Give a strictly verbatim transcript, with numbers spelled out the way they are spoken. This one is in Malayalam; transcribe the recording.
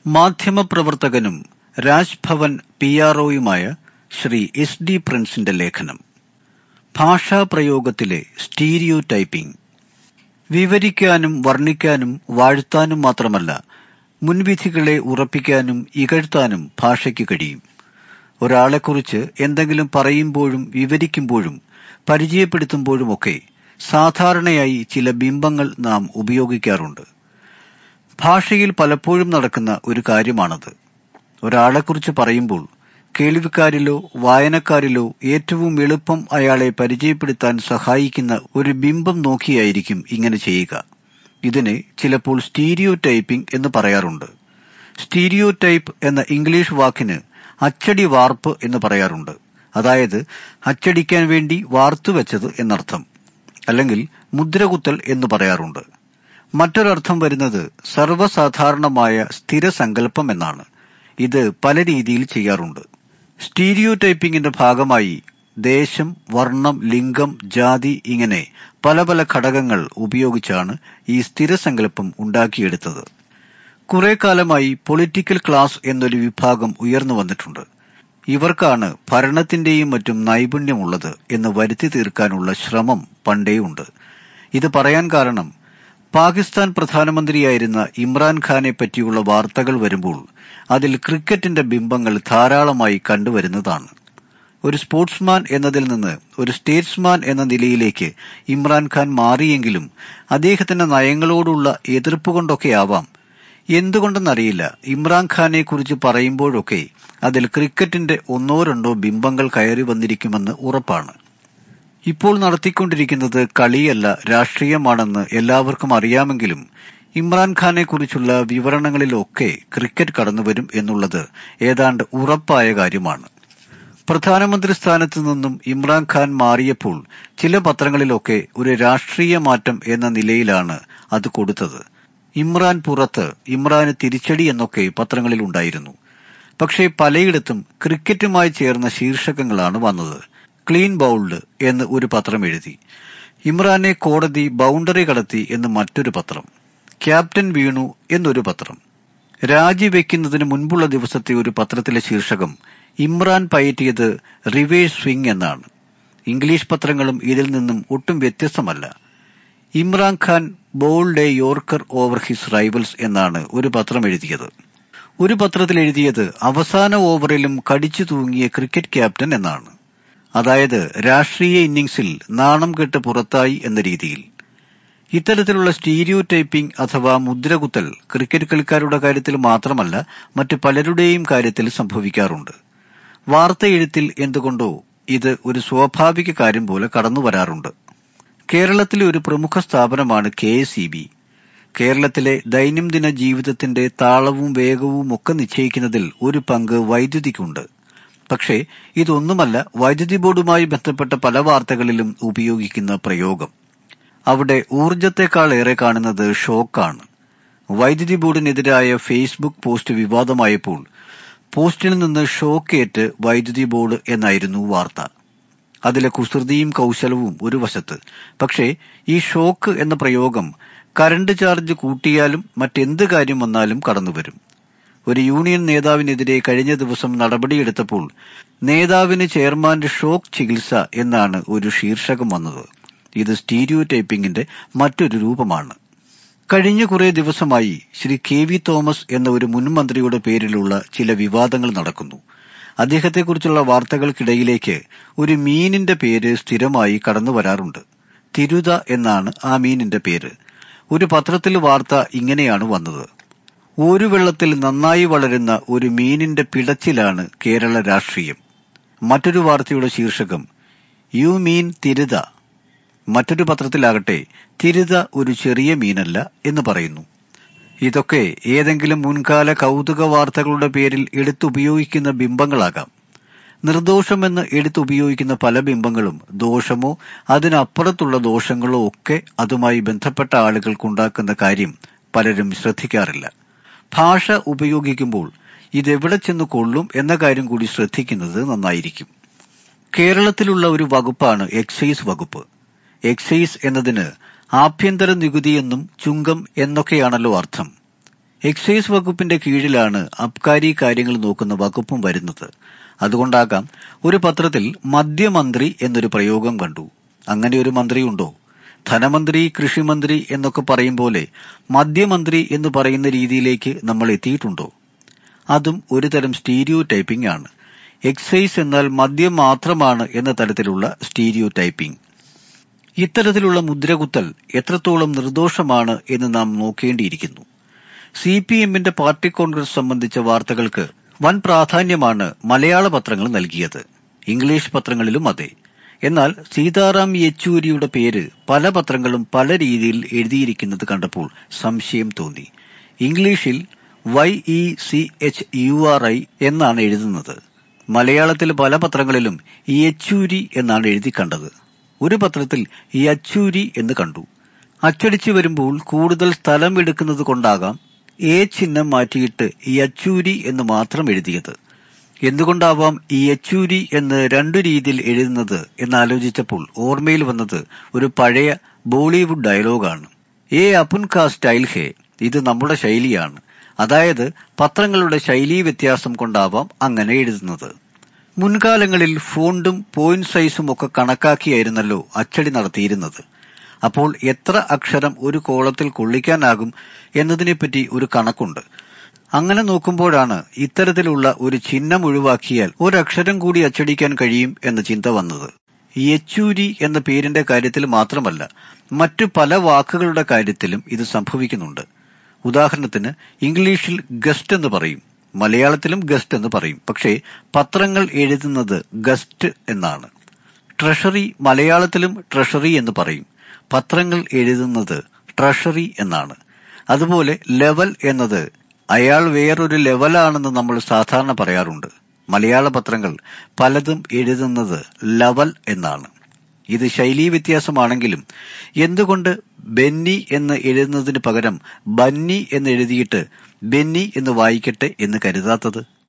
മാധ്യമപ്രവർത്തകനും രാജ്ഭവൻ പി ആർ ഒയുമായ ശ്രീ എസ് ഡി പ്രിൻസിന്റെ ലേഖനം ഭാഷാപ്രയോഗത്തിലെ സ്റ്റീരിയോ ടൈപ്പിംഗ്. വിവരിക്കാനും വർണ്ണിക്കാനും വാഴ്ത്താനും മാത്രമല്ല, മുൻവിധികളെ ഉറപ്പിക്കാനും ഇകഴ്ത്താനും ഭാഷയ്ക്ക് കഴിയും. ഒരാളെക്കുറിച്ച് എന്തെങ്കിലും പറയുമ്പോഴും വിവരിക്കുമ്പോഴും പരിചയപ്പെടുത്തുമ്പോഴുമൊക്കെ സാധാരണയായി ചില ബിംബങ്ങൾ നാം ഉപയോഗിക്കാറുണ്ട്. ഭാഷയിൽ പലപ്പോഴും നടക്കുന്ന ഒരു കാര്യമാണത്. ഒരാളെക്കുറിച്ച് പറയുമ്പോൾ കേൾവിക്കാരിലോ വായനക്കാരിലോ ഏറ്റവും എളുപ്പം അയാളെ പരിചയപ്പെടുത്താൻ സഹായിക്കുന്ന ഒരു ബിംബം നോക്കിയായിരിക്കും ഇങ്ങനെ ചെയ്യുക. ഇതിനെ ചിലപ്പോൾ സ്റ്റീരിയോ ടൈപ്പിംഗ് എന്ന് പറയാറുണ്ട്. സ്റ്റീരിയോ ടൈപ്പ് എന്ന ഇംഗ്ലീഷ് വാക്കിന് അച്ചടി വാർപ്പ് എന്ന് പറയാറുണ്ട്. അതായത് അച്ചടിക്കാൻ വേണ്ടി വാർത്തുവെച്ചത് എന്നർത്ഥം, അല്ലെങ്കിൽ മുദ്രകുത്തൽ എന്ന് പറയാറുണ്ട്. മറ്റൊരർത്ഥം വരുന്നത് സർവ്വസാധാരണമായ സ്ഥിരസങ്കല്പം എന്നാണ്. ഇത് പല രീതിയിൽ ചെയ്യാറുണ്ട്. സ്റ്റീരിയോ ടൈപ്പിംഗിന്റെ ഭാഗമായി ദേശം, വർണ്ണം, ലിംഗം, ജാതി ഇങ്ങനെ പല പല ഘടകങ്ങൾ ഉപയോഗിച്ചാണ് ഈ സ്ഥിരസങ്കല്പം ഉണ്ടാക്കിയെടുത്തത്. കുറെ കാലമായി പൊളിറ്റിക്കൽ ക്ലാസ് എന്നൊരു വിഭാഗം ഉയർന്നു വന്നിട്ടുണ്ട്. ഇവർക്കാണ് ഭരണത്തിന്റെയും മറ്റും നൈപുണ്യമുള്ളത് എന്ന് വരുത്തി തീർക്കാനുള്ള ശ്രമം പണ്ടേയുണ്ട്. ഇത് പറയാൻ കാരണം, പാകിസ്ഥാൻ പ്രധാനമന്ത്രിയായിരുന്ന ഇമ്രാൻഖാനെ പറ്റിയുള്ള വാർത്തകൾ വരുമ്പോൾ അതിൽ ക്രിക്കറ്റിന്റെ ബിംബങ്ങൾ ധാരാളമായി കണ്ടുവരുന്നതാണ്. ഒരു സ്പോർട്സ്മാൻ എന്നതിൽ നിന്ന് ഒരു സ്റ്റേറ്റ്സ്മാൻ എന്ന നിലയിലേക്ക് ഇമ്രാൻഖാൻ മാറിയെങ്കിലും അദ്ദേഹത്തിന്റെ നയങ്ങളോടുള്ള എതിർപ്പ് കൊണ്ടൊക്കെയാവാം, എന്തുകൊണ്ടെന്നറിയില്ല, ഇമ്രാൻഖാനെ കുറിച്ച് പറയുമ്പോഴൊക്കെ അതിൽ ക്രിക്കറ്റിന്റെ ഒന്നോ രണ്ടോ ബിംബങ്ങൾ കയറി വന്നിരിക്കുമെന്ന് ഉറപ്പാണ്. ഇപ്പോൾ നടത്തിക്കൊണ്ടിരിക്കുന്നത് കളിയല്ല, രാഷ്ട്രീയമാണെന്ന് എല്ലാവർക്കും അറിയാമെങ്കിലും ഇമ്രാൻഖാനെ കുറിച്ചുള്ള വിവരണങ്ങളിലൊക്കെ ക്രിക്കറ്റ് കടന്നുവരും എന്നുള്ളത് ഏതാണ്ട് ഉറപ്പായ കാര്യമാണ്. പ്രധാനമന്ത്രി സ്ഥാനത്ത് നിന്നും ഇമ്രാൻഖാൻ മാറിയപ്പോൾ ചില പത്രങ്ങളിലൊക്കെ ഒരു രാഷ്ട്രീയ മാറ്റം എന്ന നിലയിലാണ് അത് കൊടുത്തത്. ഇമ്രാൻ പുറത്ത്, ഇമ്രാന് തിരിച്ചടി എന്നൊക്കെ പത്രങ്ങളിൽ ഉണ്ടായിരുന്നു. പക്ഷേ പലയിടത്തും ക്രിക്കറ്റുമായി ചേർന്ന ശീർഷകങ്ങളാണ് വന്നത്. ക്ലീൻ ബൗൾഡ് എന്ന് ഒരു പത്രം എഴുതി, ഇമ്രാനെ കോടതി ബൗണ്ടറി കടത്തി എന്ന് മറ്റൊരു പത്രം, ക്യാപ്റ്റൻ വീണു എന്നൊരു പത്രം. രാജിവെക്കുന്നതിന് മുൻപുള്ള ദിവസത്തെ ഒരു പത്രത്തിലെ ശീർഷകം ഇമ്രാൻ പയറ്റിയത് റിവേഴ്സ് സ്വിംഗ് എന്നാണ്. ഇംഗ്ലീഷ് പത്രങ്ങളും ഇതിൽ നിന്നും ഒട്ടും വ്യത്യസ്തമല്ല. Imran Khan bowled a yorker over his rivals എന്നാണ് ഒരു പത്രം എഴുതിയത്. ഒരു പത്രത്തിൽ എഴുതിയത് അവസാന ഓവറിലും കടിച്ചു തൂങ്ങിയ ക്രിക്കറ്റ് ക്യാപ്റ്റൻ എന്നാണ്. അതായത് രാഷ്ട്രീയ ഇന്നിംഗ്സിൽ നാണം കെട്ട് പുറത്തായി എന്ന രീതിയിൽ. ഇത്തരത്തിലുള്ള സ്റ്റീരിയോ ടൈപ്പിംഗ് അഥവാ മുദ്രകുത്തൽ ക്രിക്കറ്റ് കളിക്കാരുടെ കാര്യത്തിൽ മാത്രമല്ല, മറ്റു പലരുടെയും കാര്യത്തിൽ സംഭവിക്കാറുണ്ട്. വാർത്ത എഴുത്തിൽ എന്തുകൊണ്ടോ ഇത് ഒരു സ്വാഭാവിക കാര്യം പോലെ കടന്നു വരാറുണ്ട്. കേരളത്തിലെ ഒരു പ്രമുഖ സ്ഥാപനമാണ് കെ എസ് ഇ ബി. കേരളത്തിലെ ദൈനംദിന ജീവിതത്തിന്റെ താളവും വേഗവും ഒക്കെ നിശ്ചയിക്കുന്നതിൽ ഒരു പങ്ക് വൈദ്യുതിക്കുണ്ട്. പക്ഷേ ഇതൊന്നുമല്ല വൈദ്യുതി ബോർഡുമായി ബന്ധപ്പെട്ട പല വാർത്തകളിലും ഉപയോഗിക്കുന്ന പ്രയോഗം. അവിടെ ഊർജത്തെക്കാൾ ഏറെ കാണുന്നത് ഷോക്കാണ്. വൈദ്യുതി ബോർഡിനെതിരായ ഫേസ്ബുക്ക് പോസ്റ്റ് വിവാദമായപ്പോൾ പോസ്റ്റിൽ നിന്ന് ഷോക്കേറ്റ് വൈദ്യുതി ബോർഡ് എന്നായിരുന്നു വാർത്ത. അതിലെ കുസൃതിയും കൗശലവും ഒരു വശത്ത്, പക്ഷേ ഈ ഷോക്ക് എന്ന പ്രയോഗം കറണ്ട് ചാർജ് കൂട്ടിയാലും മറ്റെന്ത് കാര്യം വന്നാലും കടന്നുവരും. ഒരു യൂണിയൻ നേതാവിനെതിരെ കഴിഞ്ഞ ദിവസം നടപടിയെടുത്തപ്പോൾ നേതാവിന് ചെയർമാന്റെ ഷോക്ക് ചികിത്സ എന്നാണ് ഒരു ശീർഷകം വന്നത്. ഇത് സ്റ്റീരിയോ ടൈപ്പിംഗിന്റെ മറ്റൊരു രൂപമാണ്. കഴിഞ്ഞ കുറെ ദിവസമായി ശ്രീ കെ വി തോമസ് എന്ന ഒരു മുൻ മന്ത്രിയുടെ പേരിലുള്ള ചില വിവാദങ്ങൾ നടക്കുന്നു. അദ്ദേഹത്തെക്കുറിച്ചുള്ള വാർത്തകൾക്കിടയിലേക്ക് ഒരു മീനിന്റെ പേര് സ്ഥിരമായി കടന്നു വരാറുണ്ട്. തിരുത എന്നാണ് ആ മീനിന്റെ പേര്. ഒരു പത്രത്തിൽ വാർത്ത ഇങ്ങനെയാണ് വന്നത്: ഓരുവെള്ളത്തിൽ നന്നായി വളരുന്ന ഒരു മീനിന്റെ പിടച്ചിലാണ് കേരള രാഷ്ട്രീയം. മറ്റൊരു വാർത്തയുടെ ശീർഷകം യു മീൻ തിരുത. മറ്റൊരു പത്രത്തിലാകട്ടെ തിരുത ഒരു ചെറിയ മീനല്ല എന്ന് പറയുന്നു. ഇതൊക്കെ ഏതെങ്കിലും മുൻകാല കൗതുക വാർത്തകളുടെ പേരിൽ എടുത്തുപയോഗിക്കുന്ന ബിംബങ്ങളാകാം. നിർദോഷമെന്ന് എടുത്തുപയോഗിക്കുന്ന പല ബിംബങ്ങളും ദോഷമോ അതിനപ്പുറത്തുള്ള ദോഷങ്ങളോ ഒക്കെ അതുമായി ബന്ധപ്പെട്ട ആളുകൾക്കുണ്ടാക്കുന്ന കാര്യം പലരും ശ്രദ്ധിക്കാറില്ല. ഭാഷ ഉപയോഗിക്കുമ്പോൾ ഇതെവിടെ ചെന്ന് കൊള്ളും എന്ന കാര്യം കൂടി ശ്രദ്ധിക്കുന്നത് നന്നായിരിക്കും. കേരളത്തിലുള്ള ഒരു വകുപ്പാണ് എക്സൈസ് വകുപ്പ്. എക്സൈസ് എന്നതിന് ആഭ്യന്തര നികുതി എന്നും ചുങ്കം എന്നൊക്കെയാണല്ലോ അർത്ഥം. എക്സൈസ് വകുപ്പിന്റെ കീഴിലാണ് അബ്കാരി കാര്യങ്ങൾ നോക്കുന്ന വകുപ്പും വരുന്നത്. അതുകൊണ്ടാകാം ഒരു പത്രത്തിൽ മദ്യമന്ത്രി എന്നൊരു പ്രയോഗം കണ്ടു. അങ്ങനെ ഒരു മന്ത്രിയുണ്ടോ? ധനമന്ത്രി, കൃഷിമന്ത്രി എന്നൊക്കെ പറയും പോലെ മദ്യമന്ത്രി എന്ന് പറയുന്ന രീതിയിലേക്ക് നമ്മൾ എത്തിയിട്ടുണ്ടോ? അതും ഒരു തരം സ്റ്റീരിയോ ടൈപ്പിംഗ് ആണ്. എക്സൈസ് എന്നാൽ മദ്യം മാത്രമാണ് എന്ന തരത്തിലുള്ള സ്റ്റീരിയോ ടൈപ്പിംഗ്. ഇത്തരത്തിലുള്ള മുദ്രകുത്തൽ എത്രത്തോളം നിർദോഷമാണ് എന്ന് നാം നോക്കേണ്ടിയിരിക്കുന്നു. സി പി എമ്മിന്റെ പാർട്ടി കോൺഗ്രസ് സംബന്ധിച്ച വാർത്തകൾക്ക് വൻ പ്രാധാന്യമാണ് മലയാള പത്രങ്ങൾ നൽകിയത്. ഇംഗ്ലീഷ് പത്രങ്ങളിലും അതെ. എന്നാൽ സീതാറാം യെച്ചൂരിയുടെ പേര് പല പത്രങ്ങളും പല രീതിയിൽ എഴുതിയിരിക്കുന്നത് കണ്ടപ്പോൾ സംശയം തോന്നി. ഇംഗ്ലീഷിൽ Y E C H U R I എന്നാണ് എഴുതുന്നത്. മലയാളത്തിൽ പല പത്രങ്ങളിലും യെച്ചൂരി എന്നാണ് എഴുതി കണ്ടത്. ഒരു പത്രത്തിൽ യച്ചൂരി എന്ന് കണ്ടു. അച്ചടിച്ചു വരുമ്പോൾ കൂടുതൽ സ്ഥലം എടുക്കുന്നത് കൊണ്ടാകാം എ ചിഹ്നം മാറ്റിയിട്ട് യച്ചൂരി എന്ന് മാത്രം എഴുതിയത്. എന്തുകൊണ്ടാവാം ഈ യച്ചൂരി എന്ന് രണ്ടു രീതിയിൽ എഴുതുന്നത് എന്നാലോചിച്ചപ്പോൾ ഓർമ്മയിൽ വന്നത് ഒരു പഴയ ബോളിവുഡ് ഡയലോഗാണ്. ഏ അപ്പുൻ കാ സ്റ്റൈൽ ഹേ, ഇത് നമ്മുടെ ശൈലിയാണ്. അതായത് പത്രങ്ങളുടെ ശൈലീ വ്യത്യാസം കൊണ്ടാവാം അങ്ങനെ എഴുതുന്നത്. മുൻകാലങ്ങളിൽ ഫോണ്ടും പോയിന്റ് സൈസും ഒക്കെ കണക്കാക്കിയായിരുന്നല്ലോ അച്ചടി നടത്തിയിരുന്നത്. അപ്പോൾ എത്ര അക്ഷരം ഒരു കോളത്തിൽ കൊള്ളിക്കാനാകും എന്നതിനെപ്പറ്റി ഒരു കണക്കുണ്ട്. അങ്ങനെ നോക്കുമ്പോഴാണ് ഇത്തരത്തിലുള്ള ഒരു ചിഹ്നം ഒഴിവാക്കിയാൽ ഒരക്ഷരം കൂടി അച്ചടിക്കാൻ കഴിയും എന്ന ചിന്ത വന്നത്. യെച്ചൂരി എന്ന പേരിന്റെ കാര്യത്തിൽ മാത്രമല്ല, മറ്റു പല വാക്കുകളുടെ കാര്യത്തിലും ഇത് സംഭവിക്കുന്നുണ്ട്. ഉദാഹരണത്തിന് ഇംഗ്ലീഷിൽ ഗസ്റ്റ് എന്ന് പറയും, മലയാളത്തിലും ഗസ്റ്റ് എന്ന് പറയും. പക്ഷേ പത്രങ്ങൾ എഴുതുന്നത് ഗസ്റ്റ് എന്നാണ്. ട്രഷറി മലയാളത്തിലും ട്രഷറി എന്ന് പറയും, പത്രങ്ങൾ എഴുതുന്നത് ട്രഷറി എന്നാണ്. അതുപോലെ ലെവൽ എന്നത് അയാൾ വേറൊരു ലെവലാണെന്ന് നമ്മൾ സാധാരണ പറയാറുണ്ട്. മലയാള പത്രങ്ങൾ പലതും എഴുതുന്നത് ലവൽ എന്നാണ്. ഇത് ശൈലീ വ്യത്യാസമാണെങ്കിലും എന്തുകൊണ്ട് ബെന്നി എന്ന് എഴുതുന്നതിന് പകരം ബന്നി എന്ന് എഴുതിയിട്ട് ബെന്നി എന്ന് വായിക്കട്ടെ എന്ന് കരുതാത്തത്?